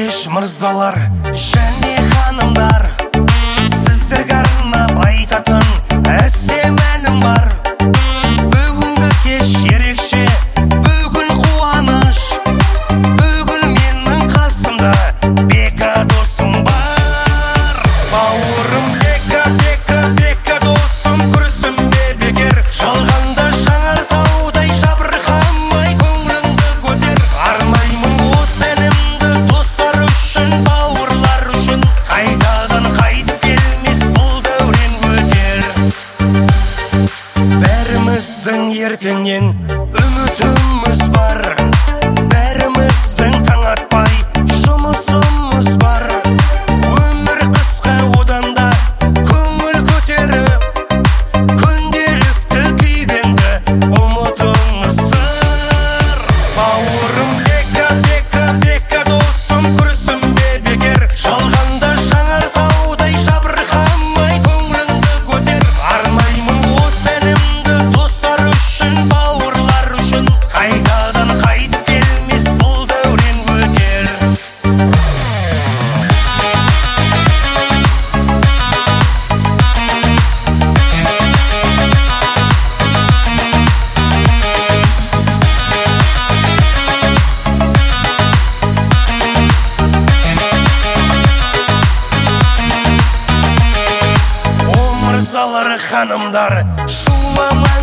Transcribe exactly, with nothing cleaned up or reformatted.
кеш мырзалар және ханымдар, сіздерге арнап айтатын әсем әнім бар. Бүгінгі кеш ерекше, бүгін қуаныш, бүгін менің қасымда Бека досым бар. Бауырым Бека, Бека, Бека досым, күрсінбе бекер, жалғанда Жанартаудай жабырқамай көңіліңді көтер. Арнаймын осы әнімді достар үшін, бауырлар үшін, қайтадан қайтып келмес бұл дәурен өтер. Бәріміздің ертеңнен үмітіміз бар, бәріміздің таң атпай жұмысымыз бар. Өмір қысқа, одан да көңіл көтеріп, күнделікті күйбеңді ұмытыңыздар. Бауырым Бека, Бека, Бека досым, күрсінбе бекер, жалғанда Жанартаудай жабырқамай көңіліңді көтер. Арнаймын осы әнімді достар үшін, бауырлар үшін, қайтадан қайтып келмес бұл дәурен өтер. О мырзалар, ханымдар, шуламай